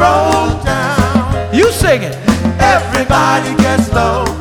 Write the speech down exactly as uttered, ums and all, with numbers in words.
broke down. You sing it. Everybody gets low.